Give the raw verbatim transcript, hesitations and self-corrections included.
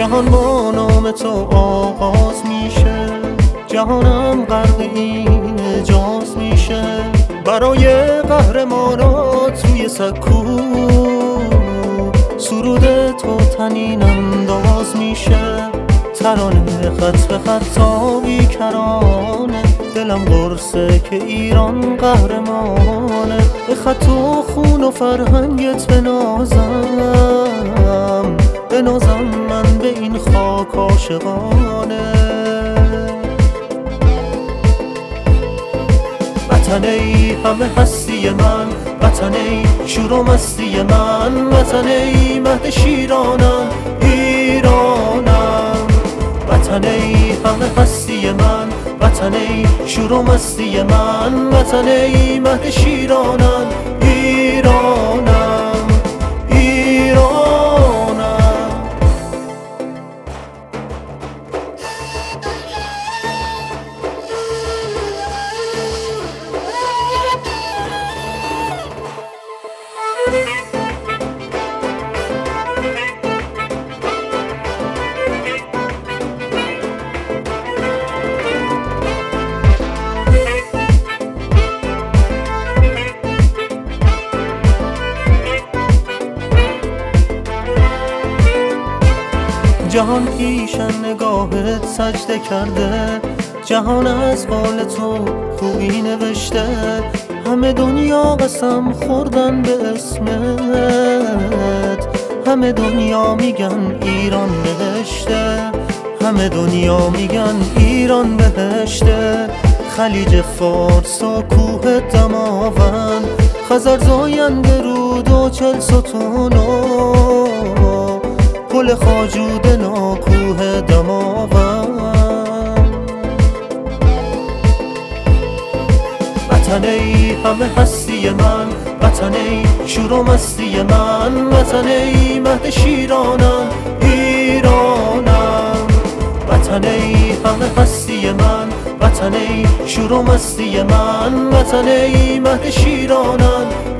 جهان با نام تو آغاز میشه، جهانم غرق این اعجاز میشه. برای قهرمانات توی سکو سرود تو تنین انداز میشه. ترانه خط به خط تا بیکرانه، دلم قرصه که ایران قهرمانه. به خط و خون و فرهنگت بنازم، بنازم من به این خاک عاشقانه. وطن ای همه هستی من، وطن ای شور و مستی من، وطن ای مهد شیرانم ایرانم. وطن ای همه هستی من، وطن ای شور و مستی من، وطن ای مهد شیرانم ایرانم ایرانم. جهان پیش نگاهت سجده کرده، جهان از قول تو خوبی نوشته. همه دنیا قسم خوردن به اسمت، همه دنیا میگن ایران بهشته، همه دنیا میگن ایران بهشته. خلیج فارس و کوه دماوند، خزر زاینده رود و چل ستونو، پل خواجوده نا کوه دماوند. وطن ای همه هستی من، وطن ای شور و مستی من، وطن ای مهد شیرانم ایرانم. وطن ای همه هستی من، وطن ای شور و مستی من، وطن ای مهد شیرانم